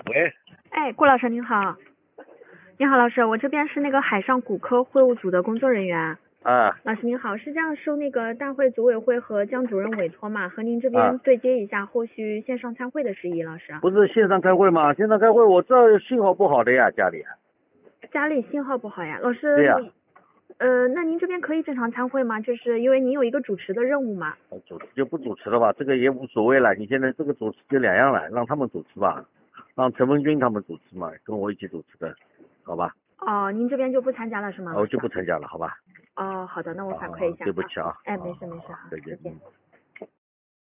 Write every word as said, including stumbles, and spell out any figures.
喂， 哎，顾老师您好。你好，老师，我这边是那个海上骨科会务组的工作人员。 啊老师您好，是这样，受那个大会组委会和江主任委托嘛，和您这边啊， 对接一下后续线上参会的事宜。老师， 不是线上开会吗？线上开会，我这信号不好的呀，家里。 家里信号不好呀，老师。 对呀你呃，那您这边可以正常参会吗？就是因为您有一个主持的任务嘛。 主持就不主持了吧，这个也无所谓了。你现在这个主持就两样了，让他们主持吧，让陈文军他们主持嘛，跟我一起主持的，好吧？ 哦，您这边就不参加了是吗？ 我就不参加了，好吧？ 哦，好的，那我反好好馈一下。 对不起啊。 哎， 好没事没事，好， 再见。 再见。 嗯